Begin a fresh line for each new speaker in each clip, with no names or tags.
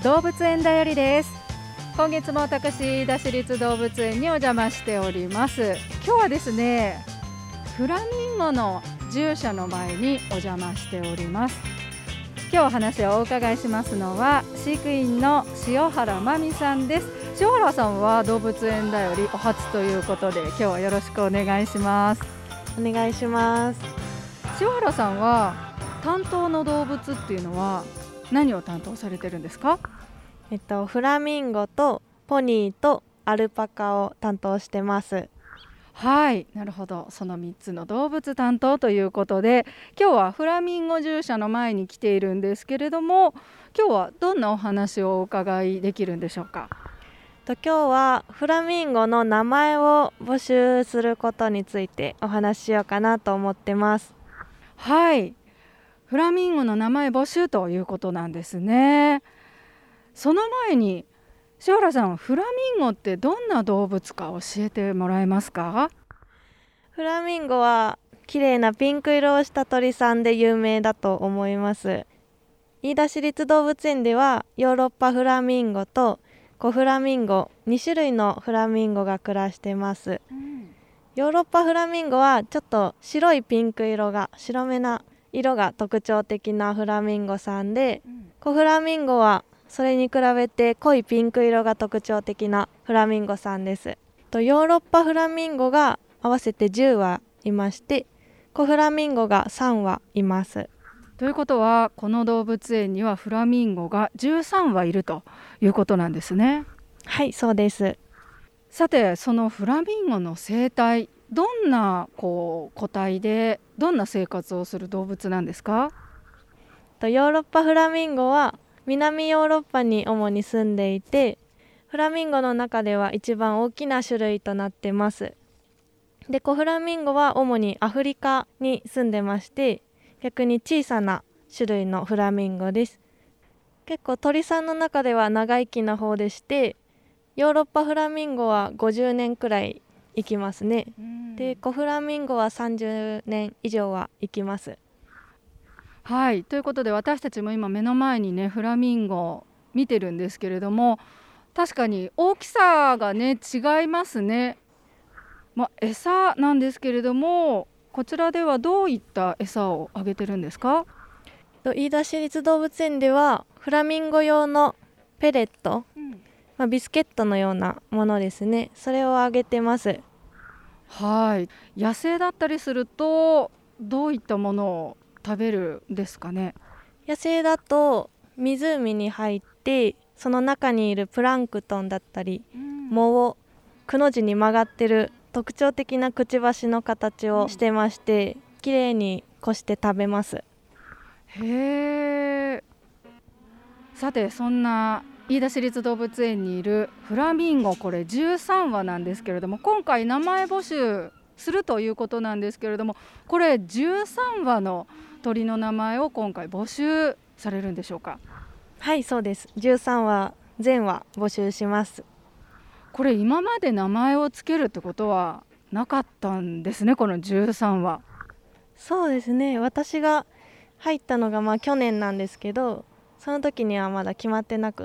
動物園だよりです。今月も私、飯田市立動物園にお邪魔しております。今日はですね、フラミンゴの獣舎の前にお邪魔しております。今日お話をお伺いしますのは飼育員の塩原真美さんです。塩原さんは動物園だよりお初ということで、今日はよろしくお願いします。
お願いします。
塩原さんは担当の動物っていうのは何を担当されてるんですか？
フラミンゴとポニーとアルパカを担当してます。
はい、なるほど。その3つの動物担当ということで、今日はフラミンゴ獣舎の前に来ているんですけれども、今日はどんなお話をお伺いできるんでしょうか？
今日はフラミンゴの名前を募集することについてお話ししようかなと思ってます。
はい、フラミンゴの名前募集ということなんですね。その前に塩原さん、フラミンゴってどんな動物か教えてもらえますか？
フラミンゴは綺麗なピンク色をした鳥さんで有名だと思います。飯田市立動物園ではヨーロッパフラミンゴとコフラミンゴ2種類のフラミンゴが暮らしてます。ヨーロッパフラミンゴはちょっと白いピンク色が白めな色が特徴的なフラミンゴさんで、コフラミンゴはそれに比べて濃いピンク色が特徴的なフラミンゴさんです。ヨーロッパフラミンゴが合わせて10羽いまして、コフラミンゴが3羽います。
ということは、この動物園にはフラミンゴが13羽いるということなんですね。
はい、そうです。
さて、そのフラミンゴの生態、どんな個体でどんな生活をする動物なんですか？
ヨーロッパフラミンゴは南ヨーロッパに主に住んでいて、フラミンゴの中では一番大きな種類となってます。で、コフラミンゴは主にアフリカに住んでまして、逆に小さな種類のフラミンゴです。結構鳥さんの中では長生きな方でして、ヨーロッパフラミンゴは50年くらい生きますね。で、コフラミンゴは30年以上は生きます。
はい、ということで私たちも今目の前にね、フラミンゴ見てるんですけれども、確かに大きさがね違いますね。餌なんですけれども、こちらではどういった餌をあげてるんですか？
飯田市立動物園ではフラミンゴ用のペレット、ビスケットのようなものですね、それをあげてます。
はい、野生だったりするとどういったものを食べるんですかね？
野生だと湖に入ってその中にいるプランクトンだったり、藻をくの字に曲がってる特徴的なくちばしの形をしてまして、きれいにこして食べます。
へー。さて、そんな飯田市立動物園にいるフラミンゴ、これ13羽なんですけれども、今回名前募集するということなんですけれども、これ13羽の鳥の名前を今回募集されるんでしょうか？
はい、そうです。13羽全羽募集します。
これ今まで名前をつけるってことはなかったんですね、この13羽。
そうですね、私が入ったのが去年なんですけど、その時にはまだ決まってなくって、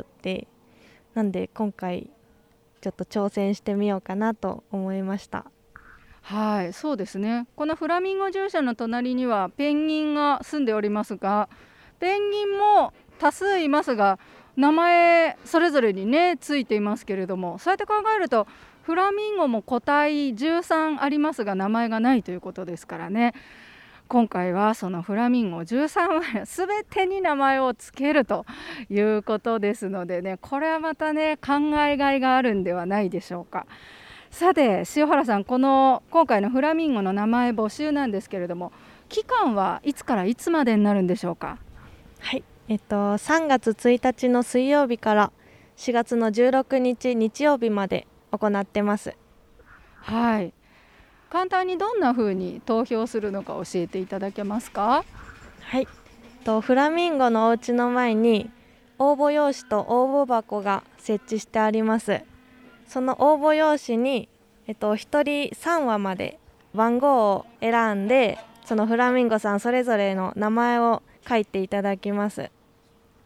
なんで今回ちょっと挑戦してみようかなと思いました。
はい、そうですね。このフラミンゴ獣舎の隣にはペンギンが住んでおりますが、ペンギンも多数いますが、名前それぞれにねついていますけれども、そうやって考えるとフラミンゴも個体13ありますが名前がないということですからね。今回はそのフラミンゴ13羽すべてに名前をつけるということですのでね、これはまたね考えがいがあるんではないでしょうか。さて塩原さん、今回のフラミンゴの名前募集なんですけれども、期間はいつからいつまでになるんでしょうか？
はい、3月1日の水曜日から4月の16日日曜日まで行ってます。
はい、簡単にどんな風に投票するのか教えていただけますか？
はい、フラミンゴのお家の前に応募用紙と応募箱が設置してあります。その応募用紙に、1人3羽まで番号を選んで、そのフラミンゴさんそれぞれの名前を書いていただきます。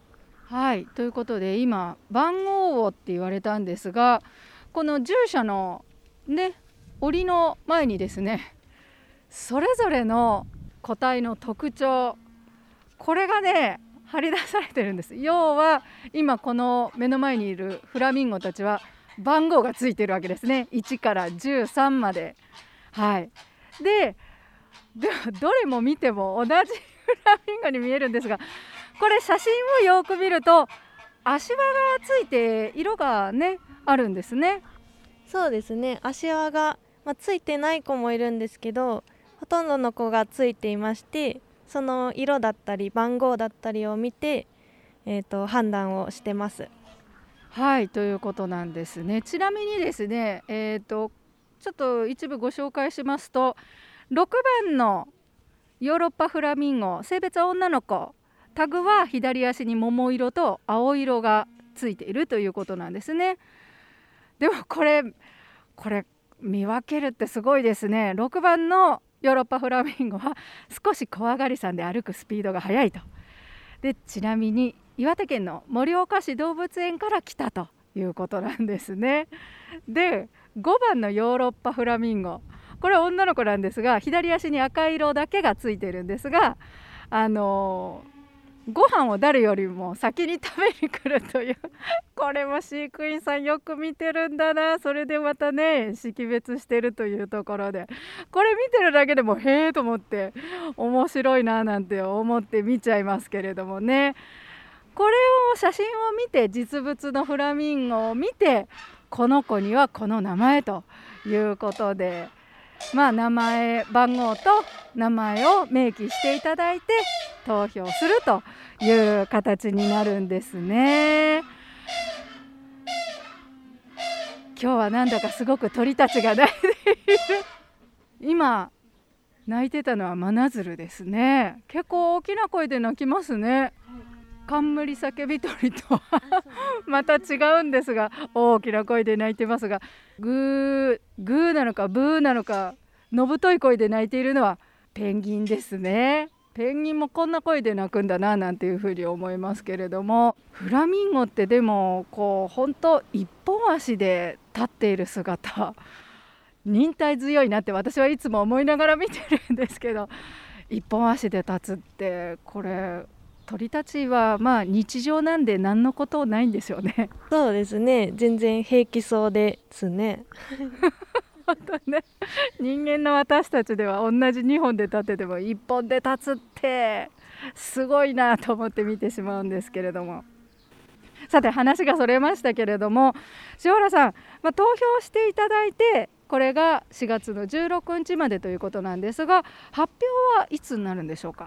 はい、ということで今番号をって言われたんですが、この従者のね檻の前にですね、それぞれの個体の特徴、これがね張り出されてるんです。要は今この目の前にいるフラミンゴたちは番号がついてるわけですね。1から13まで。はい。でどれも見ても同じフラミンゴに見えるんですが、これ写真をよく見ると足輪がついて色がねあるんですね。
そうですね、足輪が、ついてない子もいるんですけど、ほとんどの子がついていまして、その色だったり番号だったりを見て、判断をしてます。
はい、ということなんですね。ちなみにですね、ちょっと一部ご紹介しますと、6番のヨーロッパフラミンゴ、性別は女の子、タグは左足に桃色と青色がついているということなんですね。でもこれ見分けるってすごいですね。6番のヨーロッパフラミンゴは少し怖がりさんで歩くスピードが速いと。でちなみに岩手県の盛岡市動物園から来たということなんですね。で5番のヨーロッパフラミンゴ、これは女の子なんですが、左足に赤色だけがついてるんですが、ご飯を誰よりも先に食べに来るというこれも飼育員さんよく見てるんだな。それでまたね識別してるというところで、これ見てるだけでもへえと思って面白いななんて思って見ちゃいますけれどもね。これを写真を見て、実物のフラミンゴを見て、この子にはこの名前ということで、名前番号と名前を明記していただいて投票するという形になるんですね。今日はなんだかすごく鳥たちが鳴いている今鳴いてたのはマナズルですね。結構大きな声で鳴きますね。冠叫び鳥とはまた違うんですが、大きな声で鳴いてますが、グーなのかブーなのか、のぶとい声で鳴いているのはペンギンですね。ペンギンもこんな声で鳴くんだななんていうふうに思いますけれども、フラミンゴってでも本当一本足で立っている姿、忍耐強いなって私はいつも思いながら見てるんですけど、一本足で立つってこれ鳥たちは日常なんで何のことないんですよね。
そうですね、全然平気そうですね
本当ね、人間の私たちでは同じ2本で立ってても1本で立つってすごいなと思って見てしまうんですけれども、さて話がそれましたけれども、塩原さん、投票していただいてこれが4月の16日までということなんですが、発表はいつになるんでしょうか。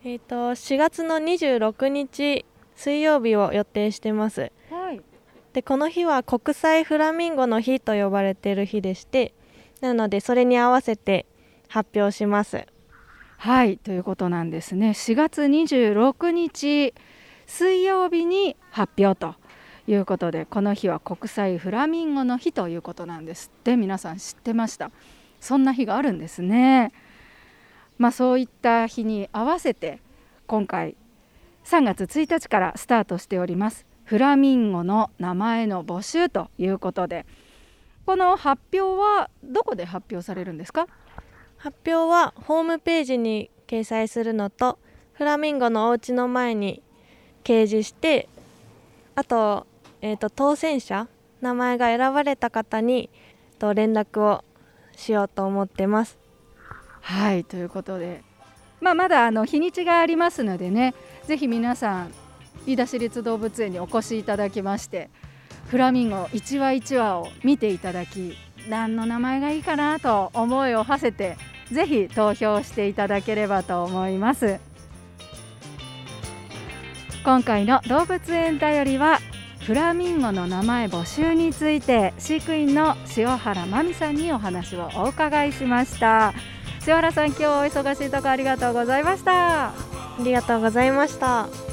4月の26日水曜日を予定してます。
はい、
でこの日は国際フラミンゴの日と呼ばれている日でして、なのでそれに合わせて発表します。
はい、ということなんですね。4月26日水曜日に発表ということで、この日は国際フラミンゴの日ということなんですって。皆さん知ってました？そんな日があるんですね。そういった日に合わせて今回3月1日からスタートしておりますフラミンゴの名前の募集ということで、この発表はどこで発表されるんですか？
発表はホームページに掲載するのと、フラミンゴのお家の前に掲示して、あと、当選者、名前が選ばれた方に連絡をしようと思ってます。
はい、ということで、まだ日にちがありますのでね、ぜひ皆さん飯田市立動物園にお越しいただきまして、フラミンゴ一羽一羽を見ていただき、何の名前がいいかなと思いを馳せてぜひ投票していただければと思います。今回の動物園だよりはフラミンゴの名前募集について飼育員の塩原真美さんにお話をお伺いしました。塩原さん、今日お忙しいところありがとうございました。
ありがとうございました。